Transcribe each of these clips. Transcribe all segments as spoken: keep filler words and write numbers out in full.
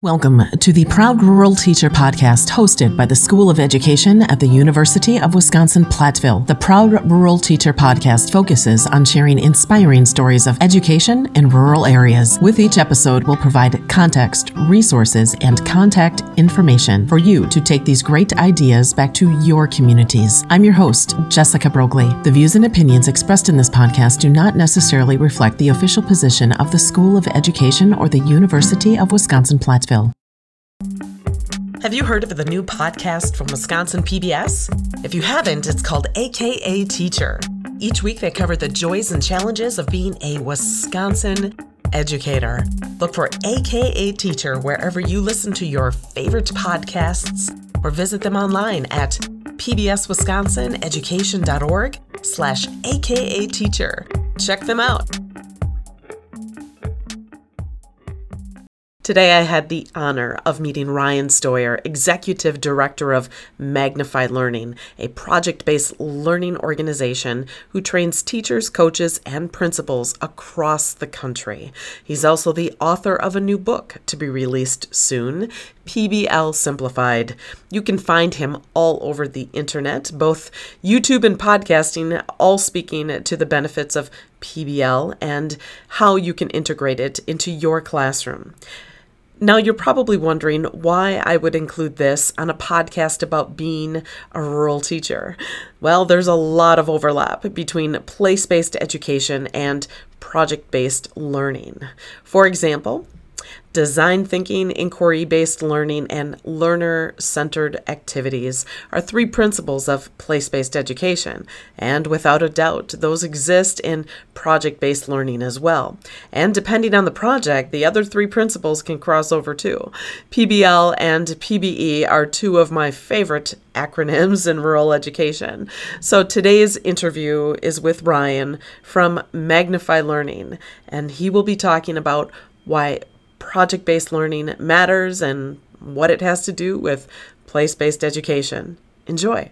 Welcome to the Proud Rural Teacher podcast hosted by the School of Education at the University of Wisconsin-Platteville. The Proud Rural Teacher podcast focuses on sharing inspiring stories of education in rural areas. With each episode, we'll provide context, resources, and contact information for you to take these great ideas back to your communities. I'm your host, Jessica Broglie. The views and opinions expressed in this podcast do not necessarily reflect the official position of the School of Education or the University of Wisconsin-Platteville. Have you heard of the new podcast from Wisconsin P B S? If you haven't, it's called A K A Teacher. Each week they cover the joys and challenges of being a Wisconsin educator. Look for A K A Teacher wherever you listen to your favorite podcasts or visit them online at pbswisconsineducation.org slash AKA Teacher. Check them out. Today, I had the honor of meeting Ryan Stoyer, Executive Director of Magnify Learning, a project-based learning organization who trains teachers, coaches, and principals across the country. He's also the author of a new book to be released soon, P B L Simplified. You can find him all over the internet, both YouTube and podcasting, all speaking to the benefits of P B L and how you can integrate it into your classroom. Now, you're probably wondering why I would include this on a podcast about being a rural teacher. Well, there's a lot of overlap between place-based education and project-based learning. For example, design thinking, inquiry-based learning, and learner-centered activities are three principles of place-based education, and without a doubt, those exist in project-based learning as well. And depending on the project, the other three principles can cross over too. P B L and P B E are two of my favorite acronyms in rural education. So today's interview is with Ryan from Magnify Learning, and he will be talking about why project-based learning matters and what it has to do with place-based education. Enjoy.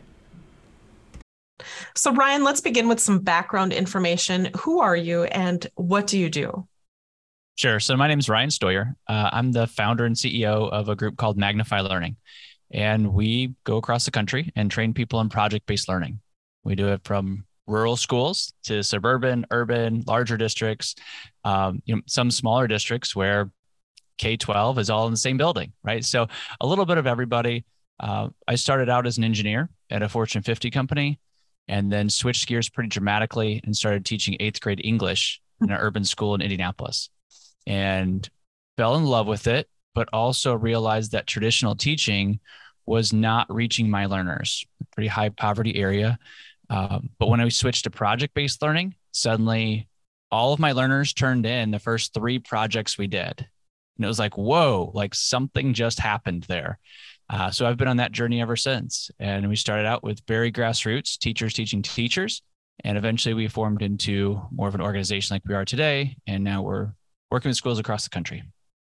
So Ryan, let's begin with some background information. Who are you and what do you do? Sure. So my name is Ryan Stoyer. Uh, I'm the founder and C E O of a group called Magnify Learning. And we go across the country and train people in project-based learning. We do it from rural schools to suburban, urban, larger districts, um, you know, some smaller districts where K twelve is all in the same building, right? So a little bit of everybody. Uh, I started out as an engineer at a Fortune fifty company and then switched gears pretty dramatically and started teaching eighth grade English in an urban school in Indianapolis and fell in love with it, but also realized that traditional teaching was not reaching my learners, a pretty high poverty area. Um, but when I switched to project-based learning, suddenly all of my learners turned in the first three projects we did. And it was like, whoa, like something just happened there. Uh, so I've been on that journey ever since. And we started out with very grassroots, teachers teaching teachers. And eventually we formed into more of an organization like we are today. And now we're working with schools across the country.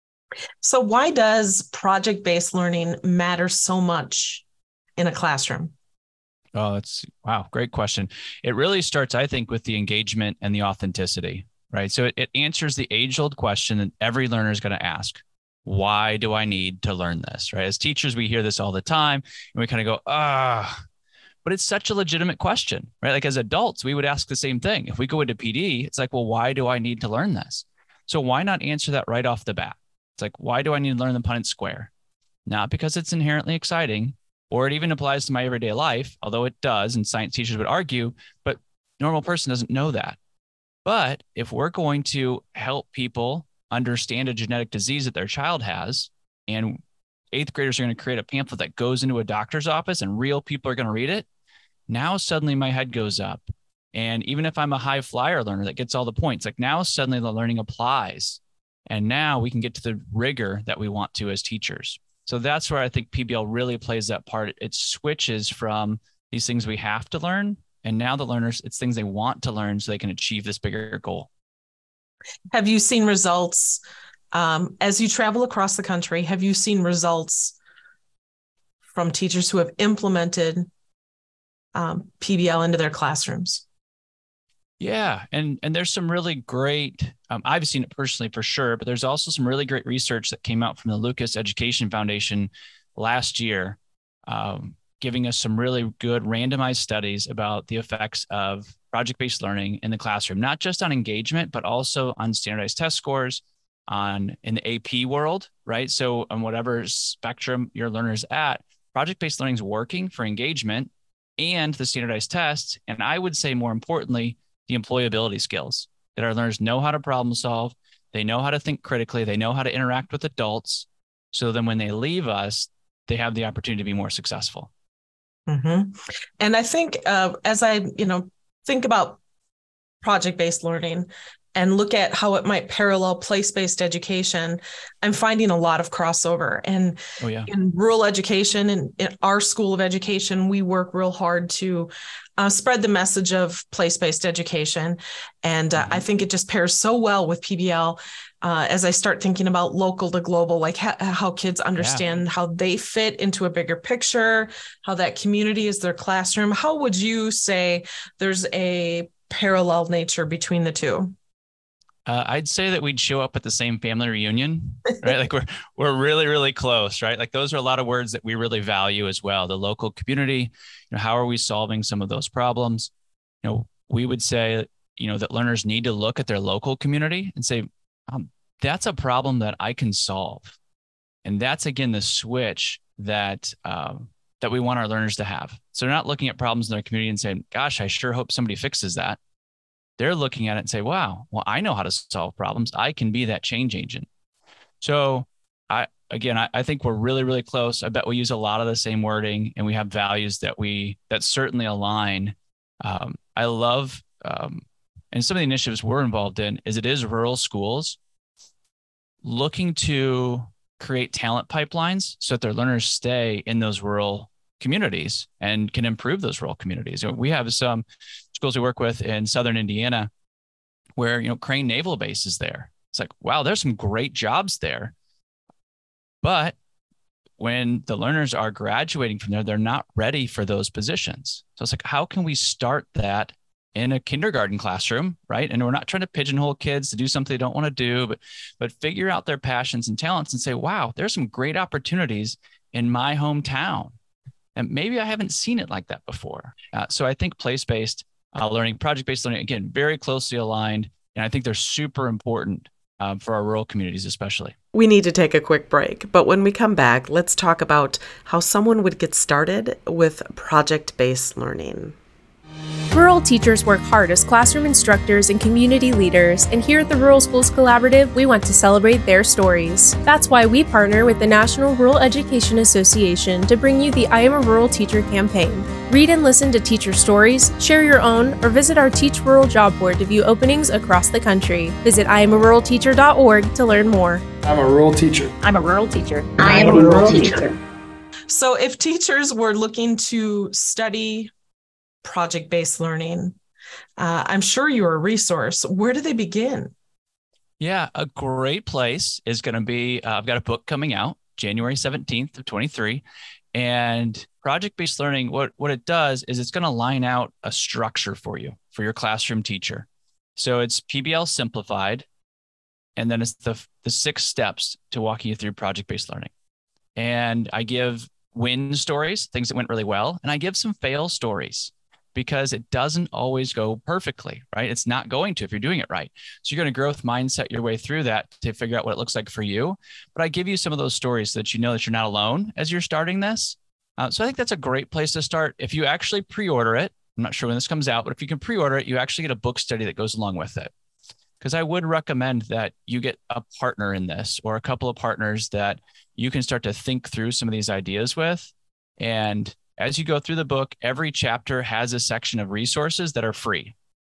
So why does project-based learning matter so much in a classroom? Oh, that's, wow, great question. It really starts, I think, with the engagement and the authenticity. Right. So it, it answers the age-old question that every learner is going to ask. Why do I need to learn this? Right. As teachers, we hear this all the time and we kind of go, ah, but it's such a legitimate question, right? Like as adults, we would ask the same thing. If we go into P D, it's like, well, why do I need to learn this? So why not answer that right off the bat? It's like, why do I need to learn the Punnett square? Not because it's inherently exciting or it even applies to my everyday life, although it does, and science teachers would argue, but normal person doesn't know that. But if we're going to help people understand a genetic disease that their child has, and eighth graders are going to create a pamphlet that goes into a doctor's office and real people are going to read it, now suddenly my head goes up. And even if I'm a high flyer learner that gets all the points, like now suddenly the learning applies. And now we can get to the rigor that we want to as teachers. So that's where I think P B L really plays that part. It switches from these things we have to learn. And now the learners, it's things they want to learn so they can achieve this bigger goal. Have you seen results um, as you travel across the country? Have you seen results from teachers who have implemented um, P B L into their classrooms? Yeah. And, and there's some really great, um, I've seen it personally for sure, but there's also some really great research that came out from the Lucas Education Foundation last year, um, giving us some really good randomized studies about the effects of project-based learning in the classroom, not just on engagement, but also on standardized test scores, on in the A P world, right? So on whatever spectrum your learner's at, project-based learning is working for engagement and the standardized tests. And I would say more importantly, the employability skills that our learners know how to problem solve. They know how to think critically. They know how to interact with adults. So then when they leave us, they have the opportunity to be more successful. Mm-hmm. And I think uh, as I, you know, think about project-based learning and look at how it might parallel place-based education, I'm finding a lot of crossover. And oh, yeah. in rural education and in our school of education, we work real hard to uh, spread the message of place-based education. And uh, mm-hmm. I think it just pairs so well with P B L uh, as I start thinking about local to global, like ha- how kids understand yeah. how they fit into a bigger picture, how that community is their classroom. How would you say there's a parallel nature between the two? Uh, I'd say that we'd show up at the same family reunion, right? Like we're we're really, really close, right? Like those are a lot of words that we really value as well. The local community, you know, how are we solving some of those problems? You know, we would say, you know, that learners need to look at their local community and say, um, that's a problem that I can solve. And that's, again, the switch that um, that we want our learners to have. So they're not looking at problems in their community and saying, gosh, I sure hope somebody fixes that. They're looking at it and say, wow, well, I know how to solve problems. I can be that change agent. So I, again, I, I think we're really, really close. I bet we use a lot of the same wording and we have values that we, that certainly align. Um, I love, um, and some of the initiatives we're involved in is it is rural schools looking to create talent pipelines so that their learners stay in those rural communities and can improve those rural communities. We have some schools we work with in Southern Indiana where, you know, Crane Naval Base is there. It's like, wow, there's some great jobs there. But when the learners are graduating from there, they're not ready for those positions. So it's like, how can we start that in a kindergarten classroom, right? And we're not trying to pigeonhole kids to do something they don't want to do, but, but figure out their passions and talents and say, wow, there's some great opportunities in my hometown. And maybe I haven't seen it like that before. Uh, so I think place-based uh, learning, project-based learning, again, very closely aligned. And I think they're super important um, for our rural communities, especially. We need to take a quick break, but when we come back, let's talk about how someone would get started with project-based learning. Rural teachers work hard as classroom instructors and community leaders, and here at the Rural Schools Collaborative, we want to celebrate their stories. That's why we partner with the National Rural Education Association to bring you the I Am a Rural Teacher campaign. Read and listen to teacher stories, share your own, or visit our Teach Rural job board to view openings across the country. Visit I am a rural teacher dot org to learn more. I'm a rural teacher. I'm a rural teacher. I am a rural teacher. So if teachers were looking to study project-based learning, uh, I'm sure you're a resource. Where do they begin? Yeah, a great place is going to be, uh, I've got a book coming out January seventeenth of twenty-three. And project-based learning, what, what it does is it's going to line out a structure for you, for your classroom teacher. So it's P B L simplified. And then it's the, the six steps to walking you through project-based learning. And I give win stories, things that went really well. And I give some fail stories, because it doesn't always go perfectly, right? It's not going to if you're doing it right. So you're going to growth mindset your way through that to figure out what it looks like for you. But I give you some of those stories so that you know that you're not alone as you're starting this. Uh, so I think that's a great place to start. If you actually pre-order it, I'm not sure when this comes out, but if you can pre-order it, you actually get a book study that goes along with it. Because I would recommend that you get a partner in this or a couple of partners that you can start to think through some of these ideas with. And as you go through the book, every chapter has a section of resources that are free.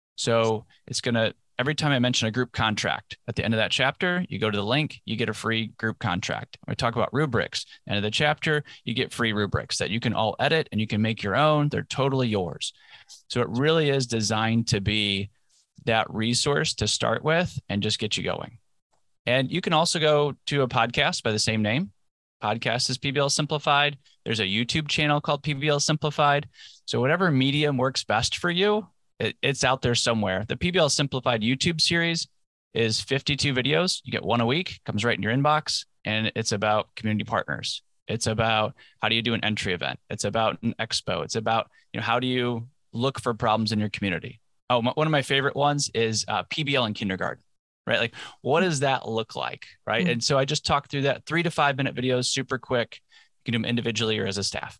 So it's going to, every time I mention a group contract, at the end of that chapter, you go to the link, you get a free group contract. When we talk about rubrics, end of the chapter, you get free rubrics that you can all edit and you can make your own. They're totally yours. So it really is designed to be that resource to start with and just get you going. And you can also go to a podcast by the same name. Podcast is P B L Simplified. There's a YouTube channel called P B L Simplified. So whatever medium works best for you, It, it's out there somewhere. The P B L Simplified YouTube series is fifty-two videos. You get one a week, comes right in your inbox, and it's about community partners. It's about how do you do an entry event? It's about an expo. It's about, you know, how do you look for problems in your community? Oh, my, one of my favorite ones is uh, P B L in kindergarten, right? Like, what does that look like, right? Mm-hmm. And so I just talked through that, three to five minute videos, super quick. You can do them individually or as a staff.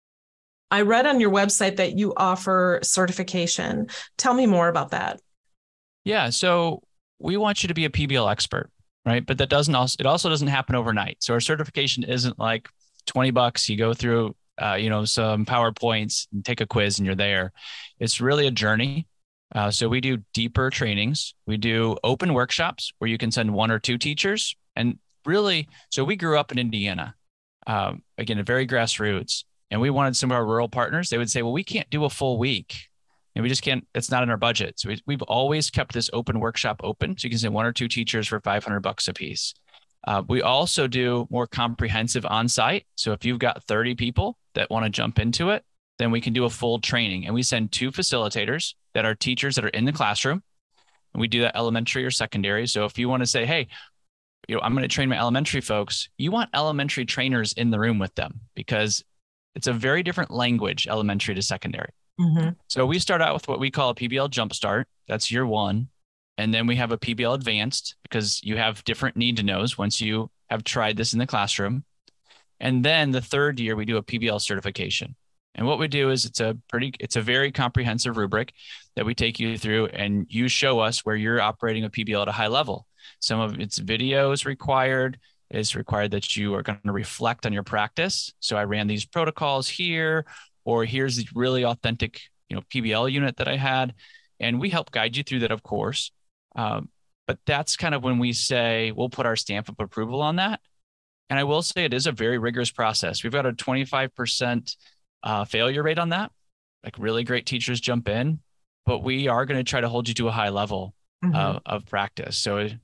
I read on your website that you offer certification. Tell me more about that. Yeah, so we want you to be a P B L expert, right? But that doesn't also, it also doesn't happen overnight. So our certification isn't like twenty bucks. You go through, uh, you know, some PowerPoints and take a quiz and you're there. It's really a journey. Uh, so we do deeper trainings. We do open workshops where you can send one or two teachers. And really, so we grew up in Indiana, um, again, a very grassroots. And we wanted some of our rural partners, they would say, well, we can't do a full week. And we just can't, it's not in our budget. So we, we've always kept this open workshop open. So you can send one or two teachers for five hundred bucks a piece. Uh, we also do more comprehensive on-site. So if you've got thirty people that want to jump into it, then we can do a full training. And we send two facilitators that are teachers that are in the classroom. And we do that elementary or secondary. So if you want to say, hey, you know, I'm going to train my elementary folks, you want elementary trainers in the room with them because it's a very different language, elementary to secondary. Mm-hmm. So we start out with what we call a P B L Jumpstart. That's year one. And then we have a P B L Advanced because you have different need to knows once you have tried this in the classroom. And then the third year, we do a P B L certification. And what we do is it's a pretty, it's a very comprehensive rubric that we take you through, and you show us where you're operating a P B L at a high level. Some of its video is required. It's required that you are going to reflect on your practice. So I ran these protocols here, or here's the really authentic, you know, P B L unit that I had. And we help guide you through that, of course. Um, but that's kind of when we say, we'll put our stamp of approval on that. And I will say it is a very rigorous process. We've got a twenty-five percent uh, failure rate on that. Like really great teachers jump in, but we are going to try to hold you to a high level mm-hmm. uh, of practice. So it,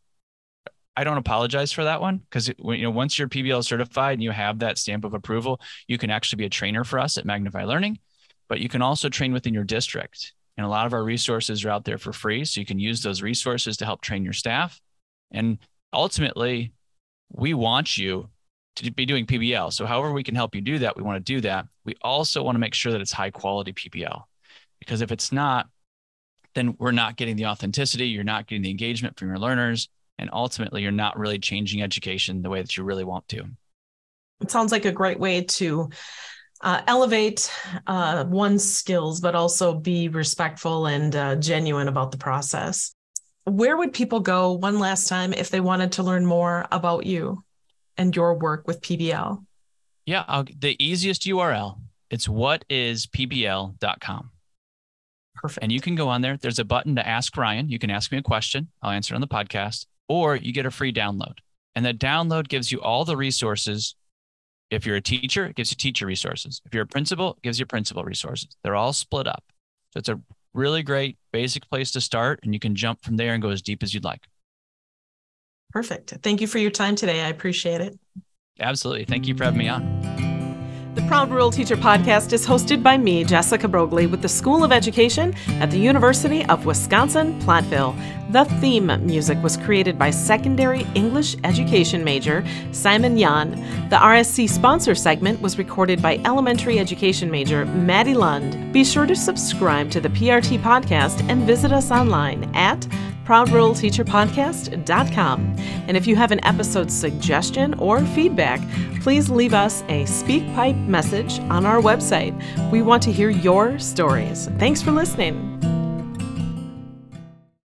I don't apologize for that one because, you know, once you're P B L certified and you have that stamp of approval, you can actually be a trainer for us at Magnify Learning, but you can also train within your district. And a lot of our resources are out there for free. So you can use those resources to help train your staff. And ultimately, we want you to be doing P B L. So however we can help you do that, we want to do that. We also want to make sure that it's high quality P B L, because if it's not, then we're not getting the authenticity. You're not getting the engagement from your learners. And ultimately, you're not really changing education the way that you really want to. It sounds like a great way to uh, elevate uh, one's skills, but also be respectful and uh, genuine about the process. Where would people go one last time if they wanted to learn more about you and your work with P B L? Yeah, I'll, the easiest U R L, it's what is P B L dot com. Perfect. And you can go on there. There's a button to ask Ryan. You can ask me a question. I'll answer it on the podcast. Or you get a free download. And that download gives you all the resources. If you're a teacher, it gives you teacher resources. If you're a principal, it gives you principal resources. They're all split up. So it's a really great basic place to start, and you can jump from there and go as deep as you'd like. Perfect. Thank you for your time today. I appreciate it. Absolutely. Thank you for having me on. The Proud Rural Teacher Podcast is hosted by me, Jessica Brogley, with the School of Education at the University of Wisconsin-Platteville. The theme music was created by secondary English education major Simon Yan. The R S C sponsor segment was recorded by elementary education major Maddie Lund. Be sure to subscribe to the P R T podcast and visit us online at proud rural teacher podcast dot com. And if you have an episode suggestion or feedback, please leave us a SpeakPipe message on our website. We want to hear your stories. Thanks for listening.